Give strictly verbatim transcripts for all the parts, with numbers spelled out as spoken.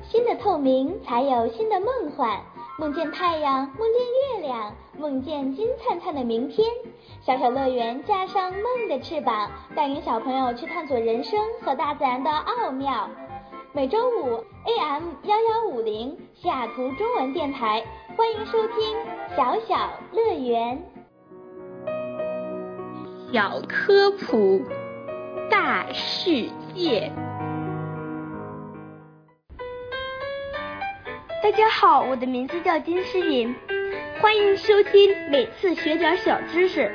新的透明才有新的梦幻，梦见太阳，梦见月亮，梦见金灿灿的明天。小小乐园架上梦的翅膀，带领小朋友去探索人生和大自然的奥妙。每周五 A M 一一五零西雅图中文电台，欢迎收听小小乐园。 小科普大世界。 大家好，我的名字叫金诗云，欢迎收听每次学点小知识。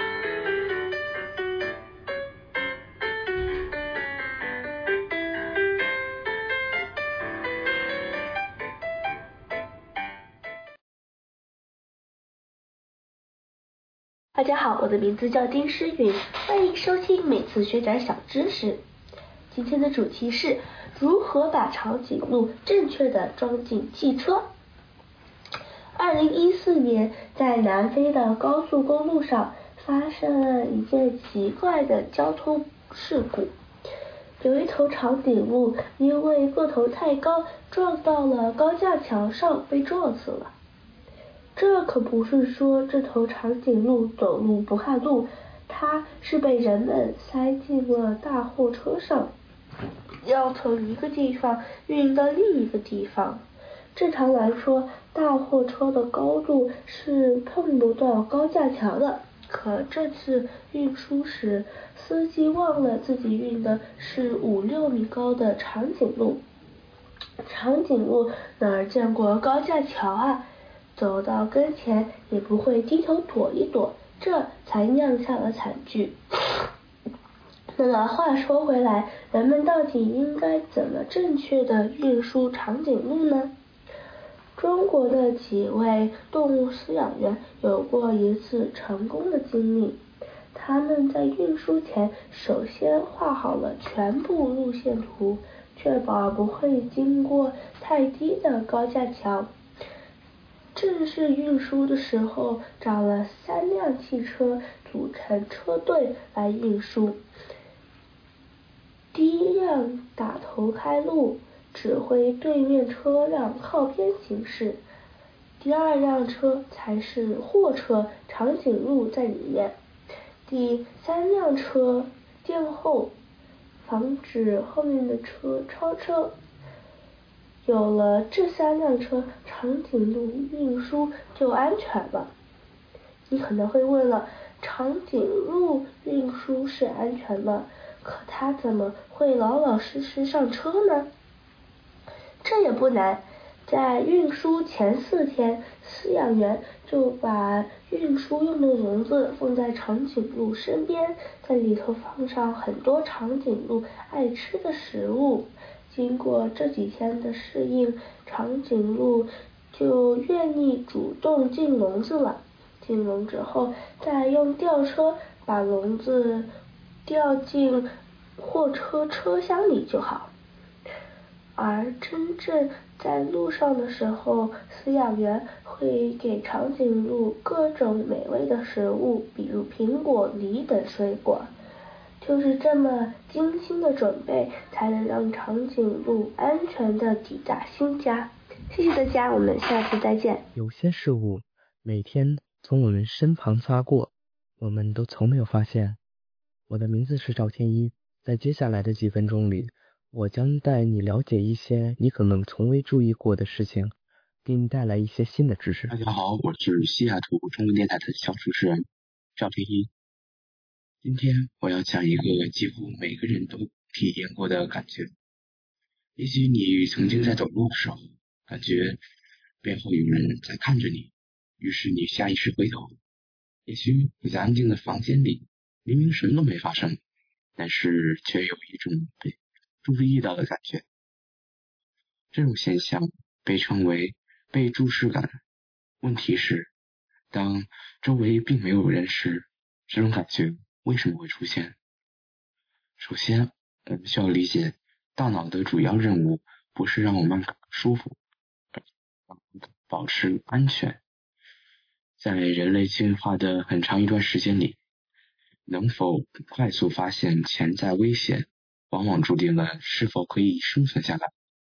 大家好，我的名字叫丁诗云，欢迎收听每次学点小知识。今天的主题是如何把长颈鹿正确的装进汽车。二零一四年，在南非的高速公路上发生了一件奇怪的交通事故，有一头长颈鹿因为个头太高，撞到了高架桥上，被撞死了。这可不是说这头长颈鹿走路不看路，它是被人们塞进了大货车上，要从一个地方运到另一个地方。正常来说，大货车的高度是碰不到高架桥的，可这次运输时，司机忘了自己运的是五六米高的长颈鹿。长颈鹿哪儿见过高架桥啊？走到跟前也不会低头躲一躲，这才酿下了惨剧。那么话说回来，人们到底应该怎么正确的运输长颈鹿呢？中国的几位动物饲养员有过一次成功的经历，他们在运输前首先画好了全部路线图，确保不会经过太低的高架桥。正式运输的时候，找了三辆汽车组成车队来运输。第一辆打头开路，指挥对面车辆靠边行驶。第二辆车才是货车，长颈鹿在里面。第三辆车殿后，防止后面的车超车。有了这三辆车，长颈鹿运输就安全了。你可能会问了，长颈鹿运输是安全的，可它怎么会老老实实上车呢？这也不难，在运输前四天，饲养员就把运输用的笼子放在长颈鹿身边，在里头放上很多长颈鹿爱吃的食物。经过这几天的适应，长颈鹿就愿意主动进笼子了。进笼之后，再用吊车把笼子吊进货车车厢里就好。而真正在路上的时候，饲养员会给长颈鹿各种美味的食物，比如苹果、梨等水果。就是这么精心的准备，才能让长颈鹿安全的抵达新家。谢谢大家，我们下次再见。 有些事物每天从我们身旁擦过，我们都从没有发现。我的名字是赵天一，在接下来的几分钟里，我将带你了解一些你可能从未注意过的事情，给你带来一些新的知识。 大家好，我是西雅图中文电台的小主持人赵天一。今天我要讲一个几乎每个人都体验过的感觉。也许你曾经在走路的时候，感觉背后有人在看着你，于是你下意识回头。也许你在安静的房间里，明明什么都没发生，但是却有一种被注意到的感觉。这种现象被称为被注视感。问题是，当周围并没有人时，这种感觉为什么会出现？首先，我们需要理解，大脑的主要任务不是让我们舒服，而让我们保持安全。在人类进化的很长一段时间里，能否快速发现潜在危险，往往注定了是否可以生存下来。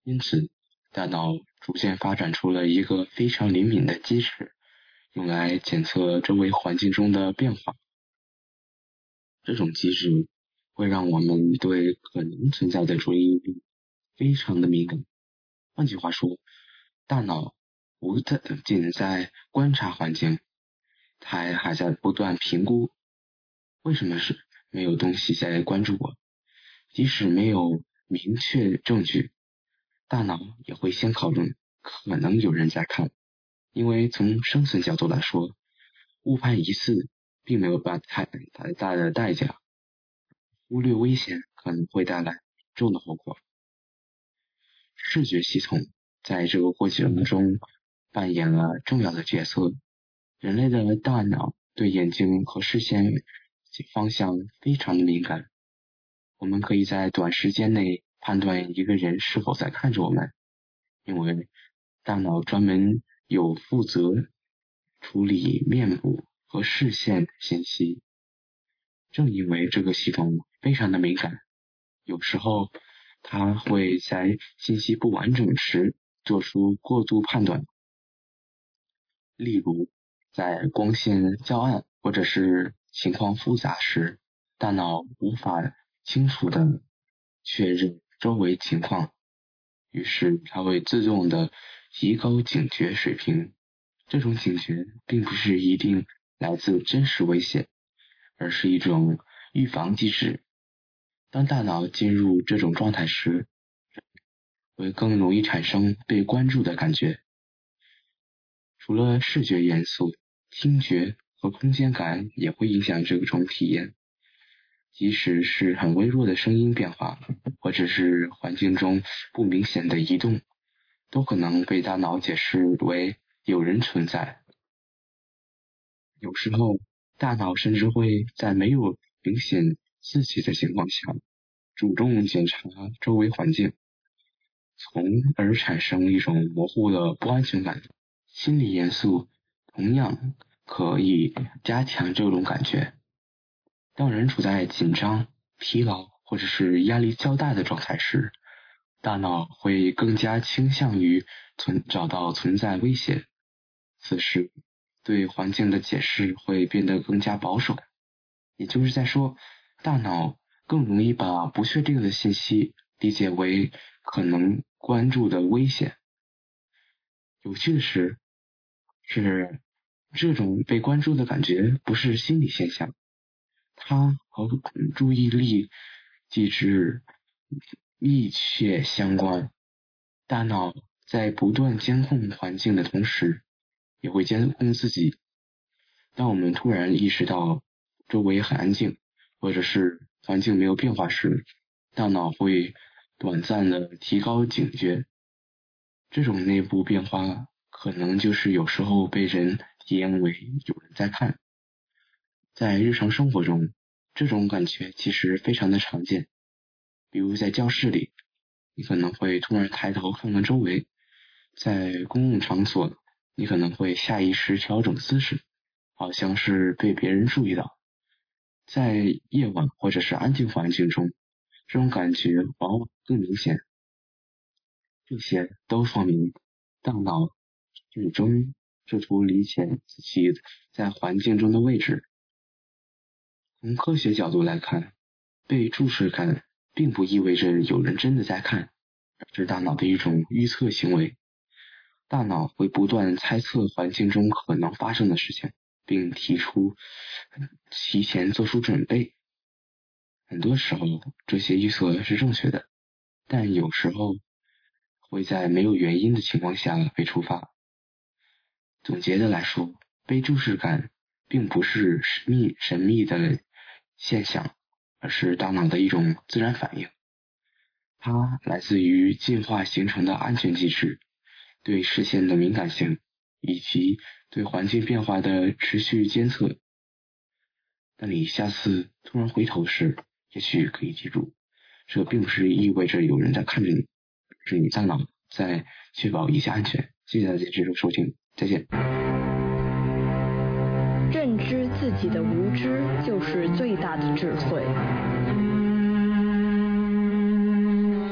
因此大脑逐渐发展出了一个非常灵敏的机制，用来检测周围环境中的变化。这种机制会让我们对可能存在的注意力非常的敏感。换句话说，大脑不仅在观察环境，它还在不断评估为什么是没有东西在关注我。即使没有明确证据，大脑也会先考虑可能有人在看，因为从生存角度来说，误判一次并没有太太大的代价，忽略危险可能会带来重的后果。视觉系统在这个过程中扮演了重要的角色。人类的大脑对眼睛和视线方向非常的敏感，我们可以在短时间内判断一个人是否在看着我们，因为大脑专门有负责处理面部和视线信息。正因为这个系统非常的敏感，有时候它会在信息不完整时做出过度判断。例如，在光线较暗或者是情况复杂时，大脑无法清楚地确认周围情况，于是它会自动地提高警觉水平。这种警觉并不是一定来自真实危险，而是一种预防机制。当大脑进入这种状态时，会更容易产生被关注的感觉。除了视觉元素，听觉和空间感也会影响这种体验。即使是很微弱的声音变化，或者是环境中不明显的移动，都可能被大脑解释为有人存在。有时候，大脑甚至会在没有明显刺激的情况下，主动检查周围环境，从而产生一种模糊的不安全感。心理元素同样可以加强这种感觉。当人处在紧张、疲劳或者是压力较大的状态时，大脑会更加倾向于存找到存在威胁。此时，对环境的解释会变得更加保守。也就是在说，大脑更容易把不确定的信息理解为可能关注的危险。有趣的是，是这种被关注的感觉不是心理现象，它和注意力机制密切相关。大脑在不断监控环境的同时，也会监控自己。当我们突然意识到周围很安静，或者是环境没有变化时，大脑会短暂的提高警觉。这种内部变化可能就是有时候被人体验为有人在看。在日常生活中，这种感觉其实非常的常见。比如在教室里，你可能会突然抬头看看周围；在公共场所，你可能会下意识调整姿势，好像是被别人注意到。在夜晚或者是安静环境中，这种感觉往往更明显。这些都说明大脑最终试图理解自己在环境中的位置。从科学角度来看，被注视感并不意味着有人真的在看，而是大脑的一种预测行为。大脑会不断猜测环境中可能发生的事情，并提出提前做出准备。很多时候，这些预测是正确的，但有时候会在没有原因的情况下被触发。总结的来说，被注视感并不是神秘神秘的现象，而是大脑的一种自然反应。它来自于进化形成的安全机制，对视线的敏感性，以及对环境变化的持续监测。当你下次突然回头时，也许可以记住，这并不是意味着有人在看着你，是你大脑在确保一切安全。谢谢大家这周收听，再见。 认知自己的无知就是最大的智慧。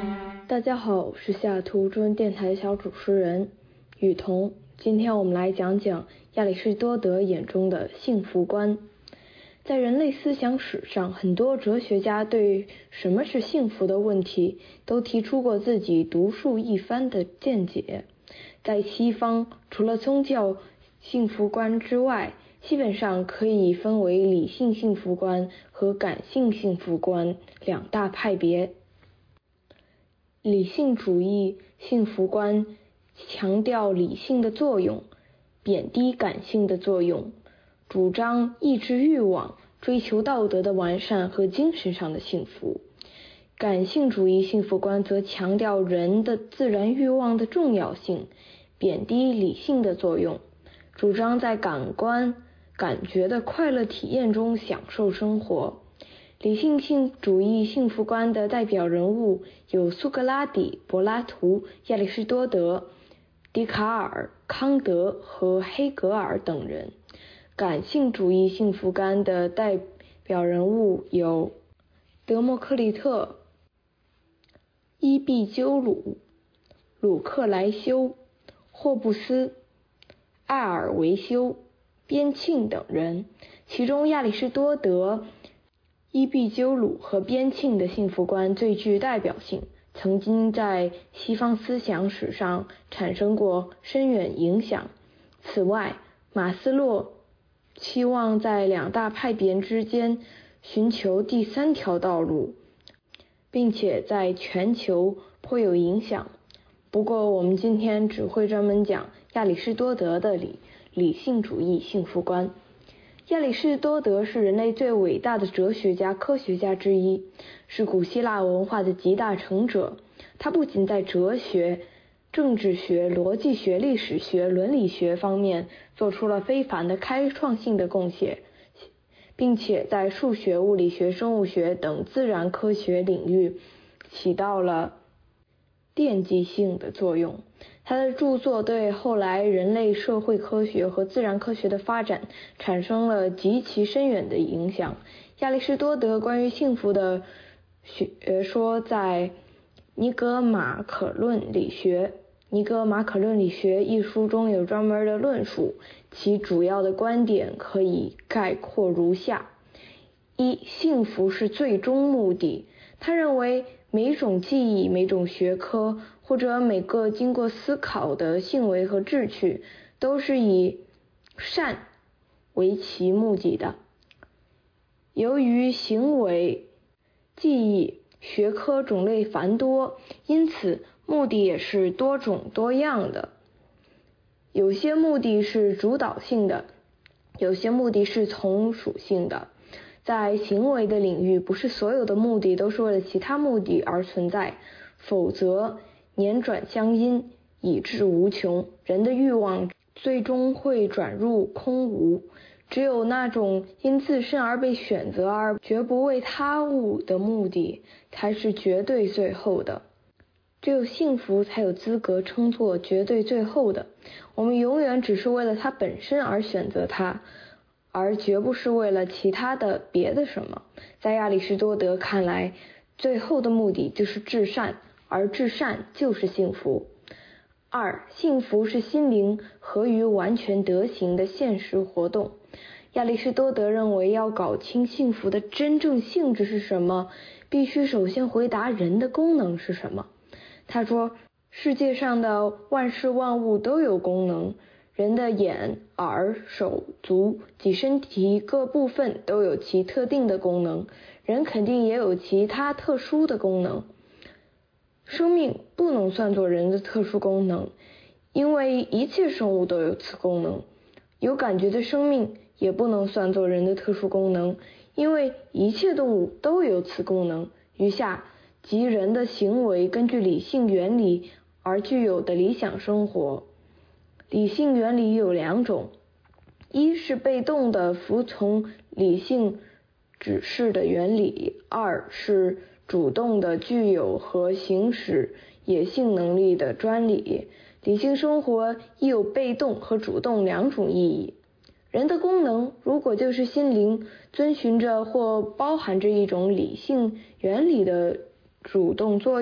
大家好，我是西雅图中文电台小主持人雨桐。今天我们来讲讲亚里士多德眼中的幸福观。在人类思想史上，很多哲学家对什么是幸福的问题都提出过自己独树一番的见解。在西方，除了宗教幸福观之外，基本上可以分为理性幸福观和感性幸福观两大派别。理性主义幸福观强调理性的作用，贬低感性的作用，主张抑制欲望，追求道德的完善和精神上的幸福。感性主义幸福观则强调人的自然欲望的重要性，贬低理性的作用，主张在感官感觉的快乐体验中享受生活。理性性主义幸福观的代表人物有苏格拉底、柏拉图、亚里士多德、笛卡尔、康德和黑格尔等人。感性主义幸福观的代表人物有德谟克利特、伊壁鸠鲁、鲁克莱修、霍布斯、艾尔维修、边沁等人。其中亚里士多德、伊壁鸠鲁和边沁的幸福观最具代表性，曾经在西方思想史上产生过深远影响。此外，马斯洛期望在两大派别之间寻求第三条道路，并且在全球颇有影响。不过我们今天只会专门讲亚里士多德的理理性主义幸福观。亚里士多德是人类最伟大的哲学家、科学家之一，是古希腊文化的集大成者。他不仅在哲学、政治学、逻辑学、历史学、伦理学方面做出了非凡的开创性的贡献，并且在数学、物理学、生物学等自然科学领域起到了奠基性的作用。他的著作对后来人类社会科学和自然科学的发展产生了极其深远的影响。亚里士多德关于幸福的学说在《尼格马可论理学》《尼格马可论理学》一书中有专门的论述，其主要的观点可以概括如下：一、幸福是最终目的。他认为每种技艺、每种学科或者每个经过思考的行为和志趣都是以善为其目的的。由于行为、技艺、学科种类繁多，因此目的也是多种多样的。有些目的是主导性的，有些目的是从属性的。在行为的领域，不是所有的目的都是为了其他目的而存在，否则年转相因，以至无穷，人的欲望最终会转入空无。只有那种因自身而被选择而绝不为他物的目的，才是绝对最后的。只有幸福才有资格称作绝对最后的。我们永远只是为了它本身而选择它，而绝不是为了其他的别的什么。在亚里士多德看来，最后的目的就是至善，而至善就是幸福。二、幸福是心灵合于完全德行的现实活动。亚里士多德认为，要搞清幸福的真正性质是什么，必须首先回答人的功能是什么。他说，世界上的万事万物都有功能，人的眼、耳、手、足及身体各部分都有其特定的功能，人肯定也有其他特殊的功能。生命不能算作人的特殊功能，因为一切生物都有此功能。有感觉的生命也不能算作人的特殊功能，因为一切动物都有此功能。余下即人的行为根据理性原理而具有的理想生活。理性原理有两种，一是被动的服从理性指示的原理，二是主动的具有和行使野性能力的专理。理性生活亦有被动和主动两种意义。人的功能如果就是心灵遵循着或包含着一种理性原理的主动作用，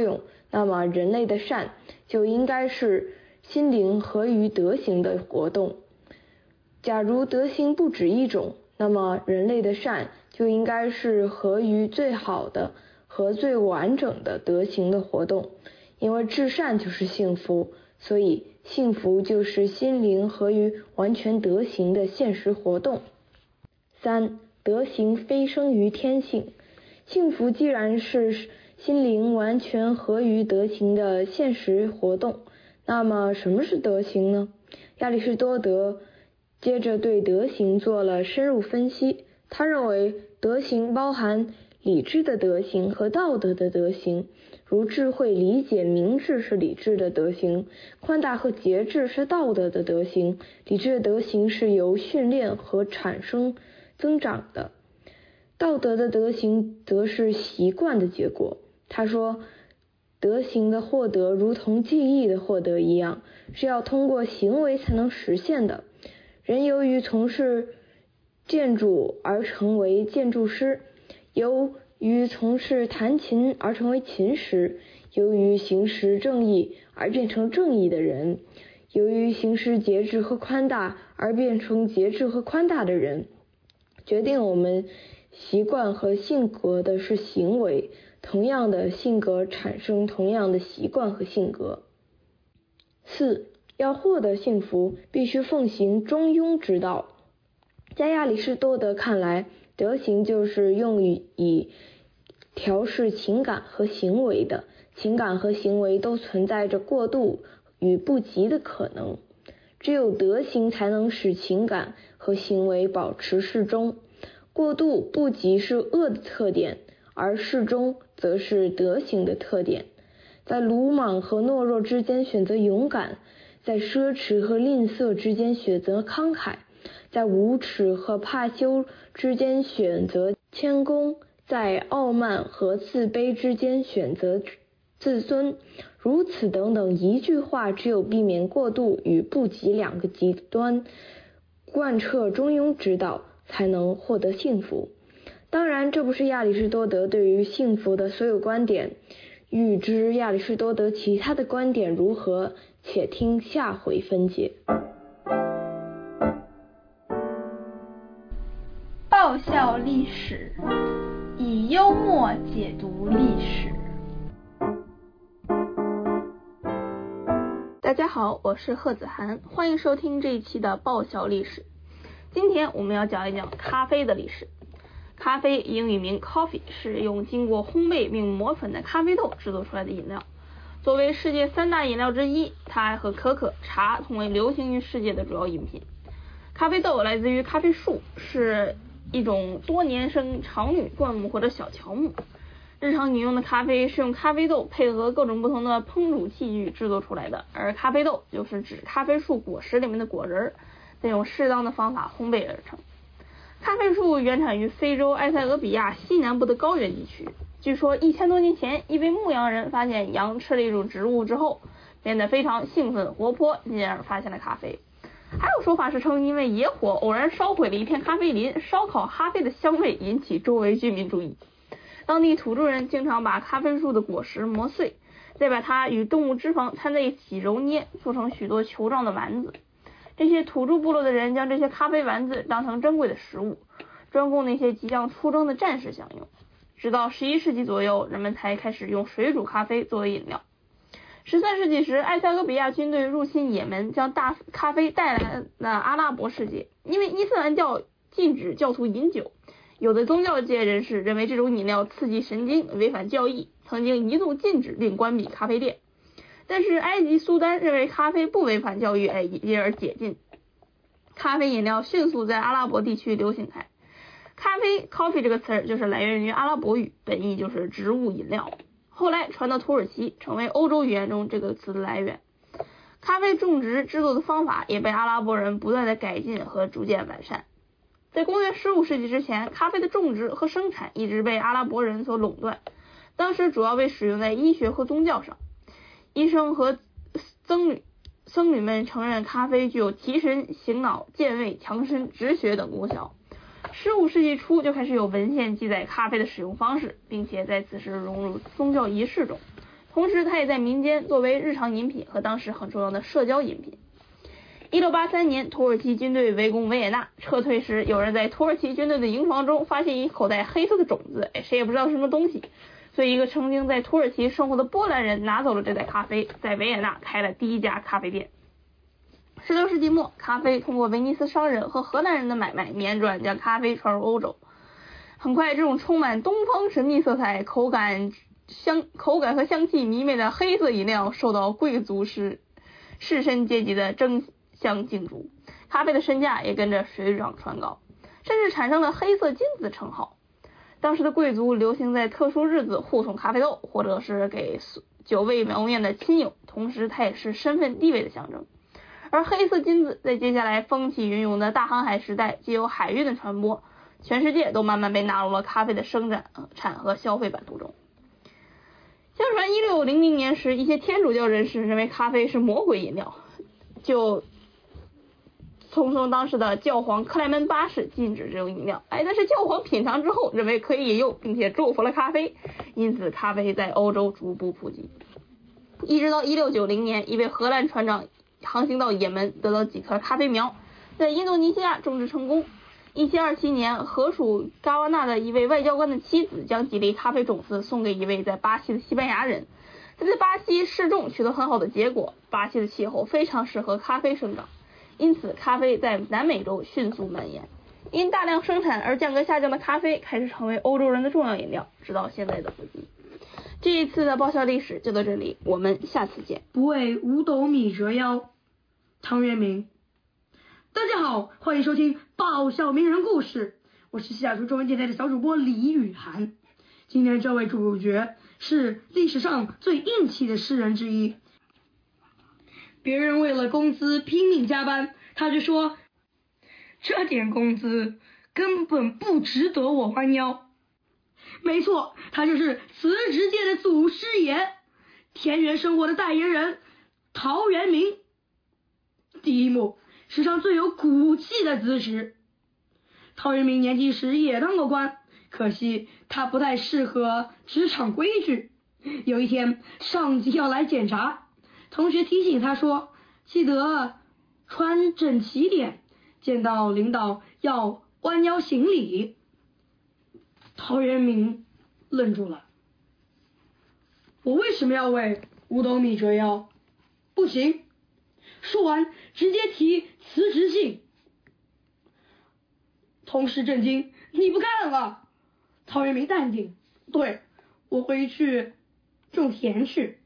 那么人类的善就应该是心灵合于德行的活动。假如德行不止一种，那么人类的善就应该是合于最好的和最完整的德行的活动。因为至善就是幸福，所以幸福就是心灵合于完全德行的现实活动。三、德行非生于天性。幸福既然是心灵完全合于德行的现实活动，那么什么是德行呢？亚里士多德接着对德行做了深入分析。他认为德行包含理智的德行和道德的德行，如智慧、理解、明智是理智的德行，宽大和节制是道德的德行。理智的德行是由训练和产生增长的，道德的德行则是习惯的结果。他说，德行的获得如同记忆的获得一样，是要通过行为才能实现的。人由于从事建筑而成为建筑师，由于从事弹琴而成为琴师，由于行使正义而变成正义的人，由于行使节制和宽大而变成节制和宽大的人。决定我们习惯和性格的是行为，同样的性格产生同样的习惯和性格。四、要获得幸福，必须奉行中庸之道。在亚里士多德看来，德行就是用于以调试情感和行为的，情感和行为都存在着过度与不及的可能，只有德行才能使情感和行为保持适中。过度不及是恶的特点，而适中则是德行的特点。在鲁莽和懦弱之间选择勇敢，在奢侈和吝啬之间选择慷慨，在无耻和怕羞之间选择谦恭，在傲慢和自卑之间选择自尊，如此等等。一句话，只有避免过度与不及两个极端，贯彻中庸之道，才能获得幸福。当然，这不是亚里士多德对于幸福的所有观点。欲知亚里士多德其他的观点如何，且听下回分解。 爆笑历史，以幽默解读历史。大家好，我是贺子涵，欢迎收听这一期的爆笑历史。今天我们要讲一讲咖啡的历史。咖啡英语名 coffee 是用经过烘焙并磨粉的咖啡豆制作出来的饮料。作为世界三大饮料之一，它和可可、茶同为流行于世界的主要饮品。咖啡豆来自于咖啡树，是一种多年生长缕灌木或者小乔木。日常饮用的咖啡是用咖啡豆配合各种不同的烹煮器具制作出来的，而咖啡豆就是指咖啡树果实里面的果仁，再用适当的方法烘焙而成。咖啡树原产于非洲埃塞俄比亚西南部的高原地区。据说一千多年前，一位牧羊人发现羊吃了一种植物之后，变得非常兴奋活泼，进而发现了咖啡。还有说法是称，因为野火偶然烧毁了一片咖啡林，烧烤咖啡的香味引起周围居民注意。当地土著人经常把咖啡树的果实磨碎，再把它与动物脂肪掺在一起揉捏，做成许多球状的丸子。这些土著部落的人将这些咖啡丸子当成珍贵的食物，专供那些即将出征的战士享用。直到十一世纪左右，人们才开始用水煮咖啡作为饮料。十三世纪时，埃塞俄比亚军队入侵也门，将大咖啡带来了阿拉伯世界。因为伊斯兰教禁止教徒饮酒，有的宗教界人士认为这种饮料刺激神经，违反教义，曾经一度禁止并关闭咖啡店。但是埃及苏丹认为咖啡不违反教义，因而解禁。咖啡饮料迅速在阿拉伯地区流行开。咖啡 coffee 这个词就是来源于阿拉伯语，本意就是植物饮料，后来传到土耳其，成为欧洲语言中这个词的来源。咖啡种植制作的方法也被阿拉伯人不断的改进和逐渐完善。在公元十五世纪之前，咖啡的种植和生产一直被阿拉伯人所垄断，当时主要被使用在医学和宗教上。医生和僧侣僧侣们承认咖啡具有提神、醒脑、健胃、强身、止血等功效。十五世纪初就开始有文献记载咖啡的使用方式，并且在此时融入宗教仪式中。 同时它也在民间作为日常饮品和当时很重要的社交饮品。一六八三年，土耳其军队围攻维也纳，撤退时有人在土耳其军队的营房中发现一口袋黑色的种子，哎，谁也不知道是什么东西，所以一个曾经在土耳其生活的波兰人拿走了这袋咖啡，在维也纳开了第一家咖啡店。十六世纪末，咖啡通过威尼斯商人和荷兰人的买卖辗转将咖啡传入欧洲。很快，这种充满东方神秘色彩、口感香口感和香气迷媚的黑色饮料受到贵族士士绅阶级的争相竞逐，咖啡的身价也跟着水涨船高，甚至产生了黑色金子称号。当时的贵族流行在特殊日子护送咖啡豆，或者是给久未谋面的亲友，同时它也是身份地位的象征。而黑色金子在接下来风起云涌的大航海时代，藉由海运的传播，全世界都慢慢被纳入了咖啡的生产产和消费版图中。相传一六零零年时，一些天主教人士认为咖啡是魔鬼饮料，就从从当时的教皇克莱门八世禁止这种饮料。哎，但是教皇品尝之后认为可以饮用，并且祝福了咖啡，因此咖啡在欧洲逐步普及。一直到一六九零年，一位荷兰船长航行到也门，得到几棵咖啡苗，在印度尼西亚种植成功。一七二七年，荷属嘎瓦纳的一位外交官的妻子将几粒咖啡种子送给一位在巴西的西班牙人。他在巴西试种取得很好的结果，巴西的气候非常适合咖啡生长，因此咖啡在南美洲迅速蔓延。因大量生产而价格下降的咖啡开始成为欧洲人的重要饮料，直到现在的普及。这一次的爆笑历史就到这里，我们下次见。 不为五斗米折腰，汤渊明。大家好，欢迎收听爆笑名人故事，我是西雅图中文电台的小主播李雨涵。今天这位主角是历史上最硬气的诗人之一，别人为了工资拼命加班，他就说这点工资根本不值得我弯腰。没错，他就是辞职界的祖师爷，田园生活的代言人陶渊明。第一幕，史上最有骨气的辞职。陶渊明年轻时也当过官，可惜他不太适合职场规矩。有一天，上级要来检查，同学提醒他说，记得穿整齐点，见到领导要弯腰行礼。陶渊明愣住了，我为什么要为五斗米折腰？不行。说完直接提辞职信。同事震惊，你不干了？陶渊明淡定，对，我回去种田去。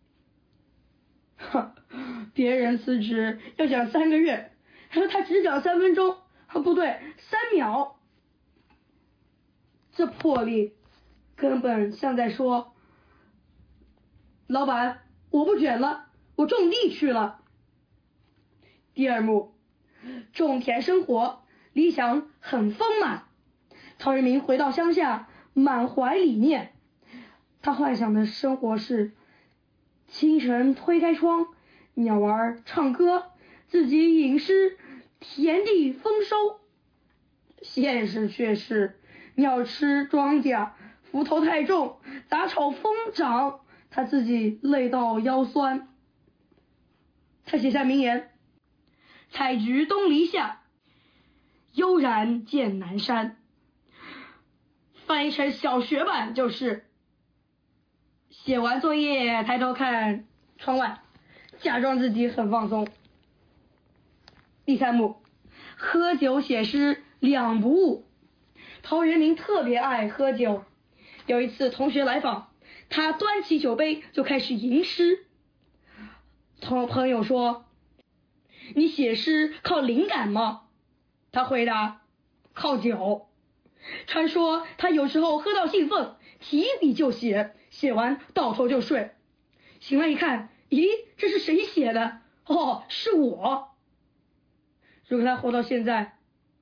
哈，别人辞职要讲三个月，他只讲三分钟，不对，三秒。这魄力根本像在说，老板，我不卷了，我种地去了。第二幕，种田生活，理想很丰满。陶渊明回到乡下，满怀理念。他幻想的生活是清晨推开窗，鸟儿唱歌，自己吟诗，田地丰收。现实却是鸟吃庄稼，斧头太重，杂草疯长，他自己累到腰酸。他写下名言，采菊东篱下，悠然见南山。翻译成小学版就是，写完作业抬头看窗外，假装自己很放松。第三幕，喝酒写诗两不误。陶渊明特别爱喝酒，有一次同学来访，他端起酒杯就开始吟诗。同朋友说，你写诗靠灵感吗？他回答，靠酒。传说他有时候喝到兴奋，提笔就写，写完倒头就睡。醒来一看，咦，这是谁写的？哦，是我。如果他活到现在，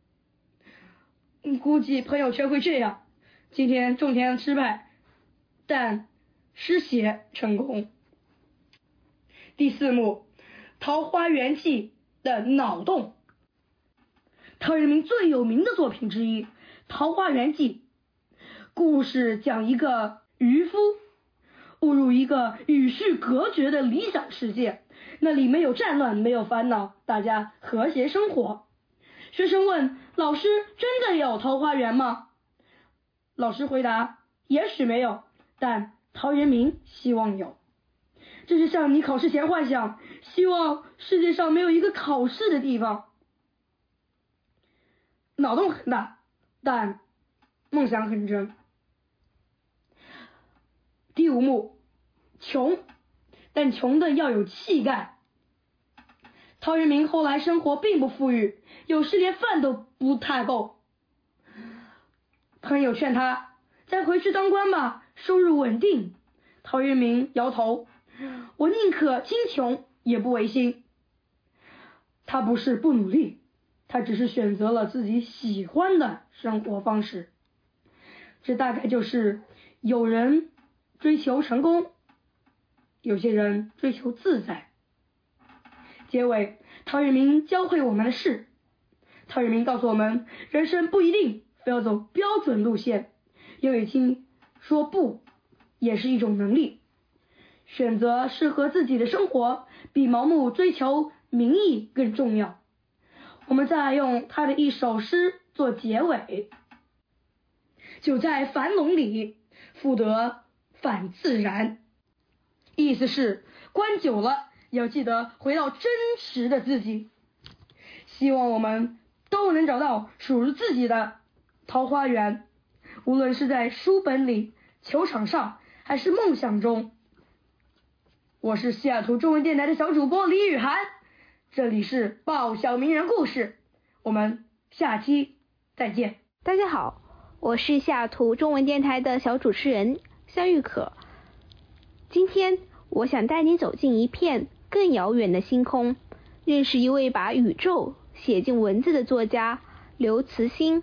估计朋友圈会这样，今天种田失败，但诗写成功。第四幕，桃花源记的脑洞。陶渊明最有名的作品之一《桃花源记》，故事讲一个渔夫误入一个与世隔绝的理想世界，那里没有战乱，没有烦恼，大家和谐生活。学生问老师，真的有桃花源吗？老师回答，也许没有，但陶渊明希望有。这就像你考试前幻想，希望世界上没有一个考试的地方。脑洞很大，但梦想很真。第五幕，穷，但穷的要有气概。陶渊明后来生活并不富裕，有时连饭都不太够。朋友劝他再回去当官吧，收入稳定。陶渊明摇头，我宁可清穷也不违心。他不是不努力，他只是选择了自己喜欢的生活方式。这大概就是有人追求成功，有些人追求自在。结尾，陶渊明教会我们的是，陶渊明告诉我们，人生不一定非要走标准路线，用语听说不也是一种能力。选择适合自己的生活，比盲目追求名义更重要。我们再用他的一首诗做结尾，就在樊笼里，复得返自然。意思是关久了要记得回到真实的自己。希望我们都能找到属于自己的桃花源，无论是在书本里、球场上，还是梦想中。我是西雅图中文电台的小主播李雨涵，这里是爆笑名人故事，我们下期再见。 大家好，我是西雅图中文电台的小主持人向玉可。今天我想带你走进一片更遥远的星空，认识一位把宇宙写进文字的作家刘慈欣。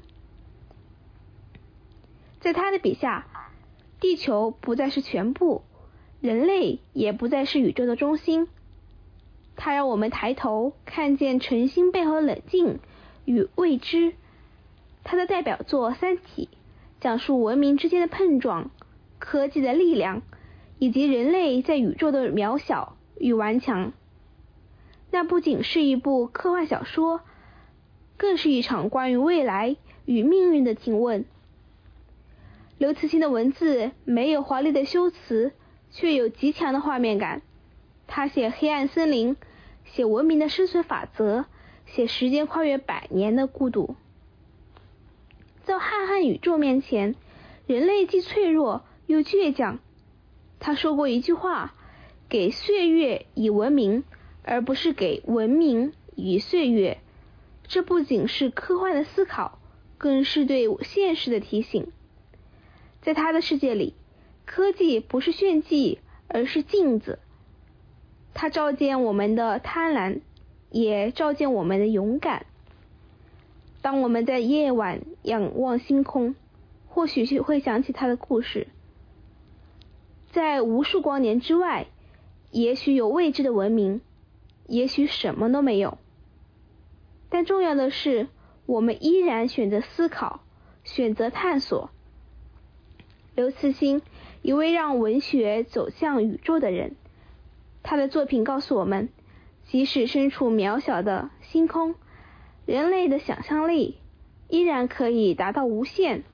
在他的笔下，地球不再是全部，人类也不再是宇宙的中心。他让我们抬头看见晨星背后的冷静与未知。他的代表作《三体》讲述文明之间的碰撞、科技的力量，以及人类在宇宙的渺小与顽强。那不仅是一部科幻小说，更是一场关于未来与命运的提问。刘慈欣的文字没有华丽的修辞，却有极强的画面感。他写黑暗森林，写文明的生存法则，写时间跨越百年的孤独。在浩瀚宇宙面前，人类既脆弱又倔强。他说过一句话，给岁月以文明，而不是给文明以岁月。这不仅是科幻的思考，更是对现实的提醒。在他的世界里，科技不是炫技，而是镜子。它照见我们的贪婪，也照见我们的勇敢。当我们在夜晚仰望星空，或许会想起他的故事。在无数光年之外，也许有未知的文明，也许什么都没有。但重要的是，我们依然选择思考，选择探索。刘慈欣，一位让文学走向宇宙的人，他的作品告诉我们，即使身处渺小的星空，人类的想象力依然可以达到无限。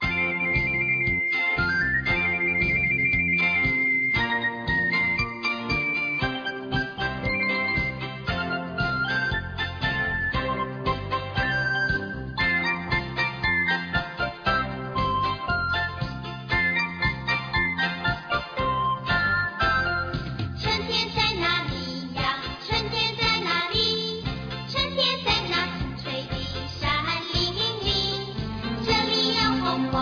红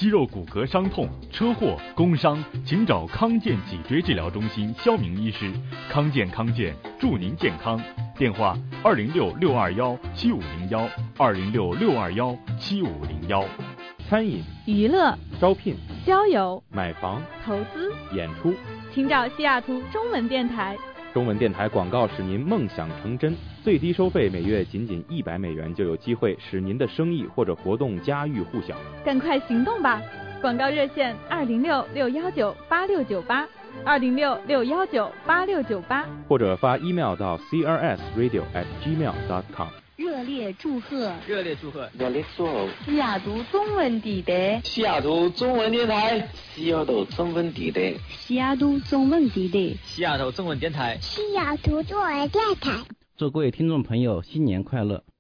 肌肉骨骼伤痛、车祸、工伤，请找康健脊椎治疗中心肖明医师。康健康健，祝您健康。电话：二零六六二幺七五零幺，二零六六二幺七五零幺。 餐饮、 娱乐、 招聘、 交友、 买房、 投资、 演出， 请找西雅图中文电台。 中文电台广告使您梦想成真，最低收费每月仅仅一百美元，就有机会使您的生意或者活动家喻户晓。 赶快行动吧！广告热线：二零六六幺九八六九八，二零六六幺九八六九八， 或者发 email 到 c r s radio at gmail dot com。 热烈祝贺！ 热烈祝贺！ 热烈祝贺！ 西雅图中文地带， 西雅图中文电台，西雅图中文地带， 西雅图中文地带， 西雅图中文电台， 西雅图中文电台。 祝各位听众朋友新年快乐！